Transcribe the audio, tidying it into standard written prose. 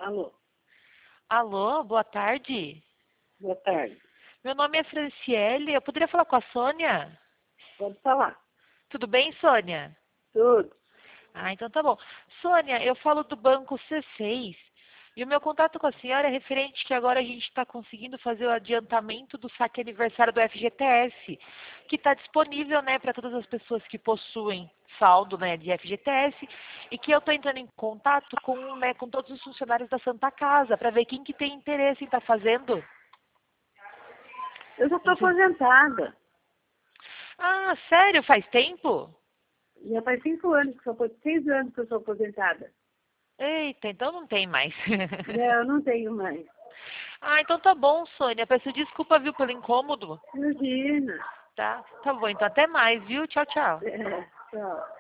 Alô, Alô, boa tarde. boa tarde. Meu nome é Franciele. Eu poderia falar com a Sônia? Pode falar. Tudo bem, Sônia? Tudo. Ah, então tá bom. Sônia, eu falo do banco C6. E o meu contato com a senhora é referente que agora a gente está conseguindo fazer o adiantamento do saque aniversário do FGTS, que está disponível, né, para todas as pessoas que possuem saldo, né, de FGTS, e que eu estou entrando em contato com, né, com todos os funcionários da Santa Casa para ver quem que tem interesse em estar fazendo. Eu já Eu estou não sei. aposentada. Ah, sério? Faz tempo? Já faz 5 anos que 6 anos que eu sou aposentada. Eita, então não tem mais. Não, não tenho mais. Ah, então tá bom, Sônia. Peço desculpa, viu, pelo incômodo. Imagina. Tá? Tá bom, então até mais, viu? Tchau, tchau. Tchau.